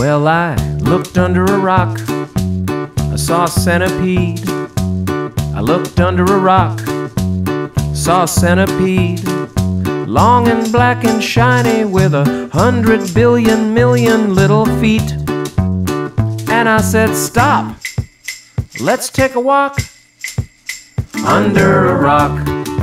Well, I looked under a rock, I saw a centipede. I looked under a rock, saw a centipede, long and black and shiny with 100 billion million little feet. And I said, stop, let's take a walk under a rock.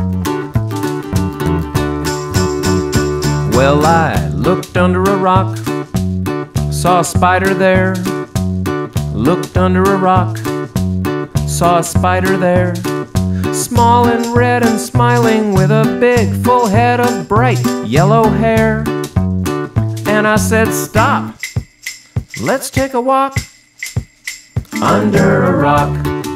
Well, I looked under a rock, saw a spider there. Looked under a rock, saw a spider there, small and red and smiling with a big full head of bright yellow hair. And I said, stop, let's take a walk under a rock.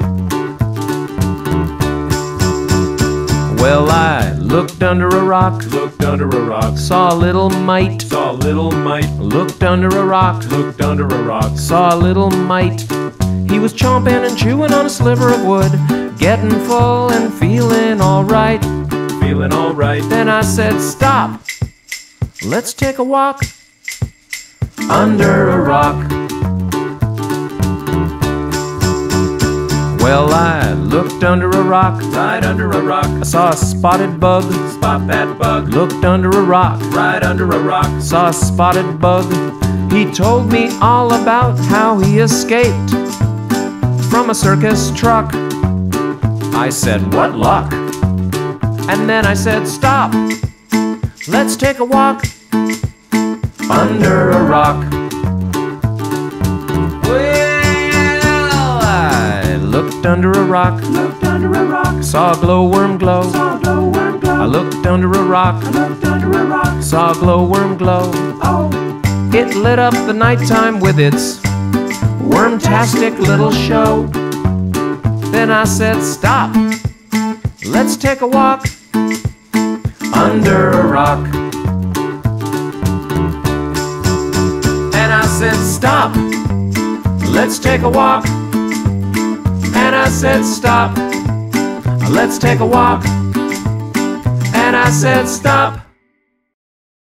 Well, I looked under a rock, saw a little mite, looked under a rock, saw a little mite. He was chomping and chewing on a sliver of wood, getting full and feeling alright. Then I said, stop, let's take a walk under a rock. Well, I looked under a rock, Right under a rock, I saw a spotted bug. spot that bug. Looked under a rock, Right under a rock, saw a spotted bug. He told me all about how he escaped from a circus truck. I said, what luck? And then I said, stop, let's take a walk under a rock. Well, I looked under a rock, saw a glowworm glow. I looked under a rock, saw a glowworm glow. It lit up the nighttime with its wormtastic little show. Then I said, stop, let's take a walk under a rock. And I said, stop, let's take a walk. And I said, stop, let's take a walk. And I said, stop,